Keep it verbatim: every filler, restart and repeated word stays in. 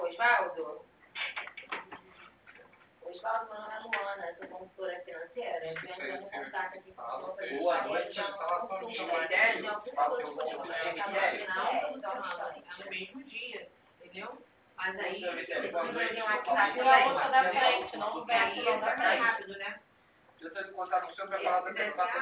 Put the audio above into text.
Osvaldo? Osvaldo, meu nome é Luana, sou consultora financeira. Eu estou entrando em contato aqui com o senhor para a gente Boa fazer noite, uma instalação consulta. de Tem Michele. algum Fala motivo teu nome, de né? ficar Michele. no final, É, então, é no mesmo dia, entendeu? Mas aí, Doutora Michele, boa precisa de um noite. WhatsApp tira a outra da também. frente, não do verso, não da Isso, é mais frente. rápido, né? Eu estou em contato com o senhor para E falar se da tivesse satisfação